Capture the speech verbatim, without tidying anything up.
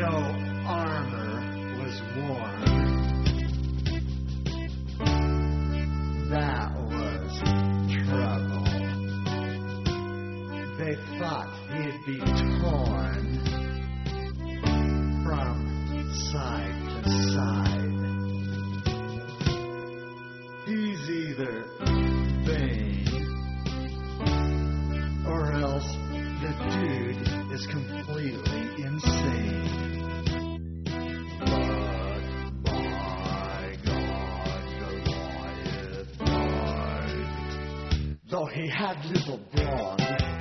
no armor was worn. That was trouble. They thought he'd be torn from side to side. He's either Bane, or else the dude is completely insane. But my God, Goliath died. Though he had little brawn,